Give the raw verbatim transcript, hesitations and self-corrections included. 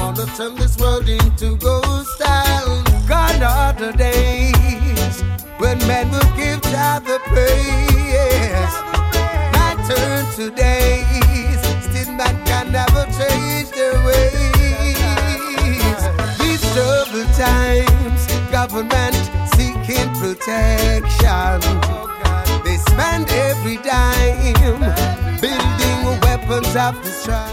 wanna turn this world into ghost town. Gone are the days when men will give God the praise. My turn today, still man can never change their ways. These troubled times, government seeking protection. They spend every dime building weapons of destruction.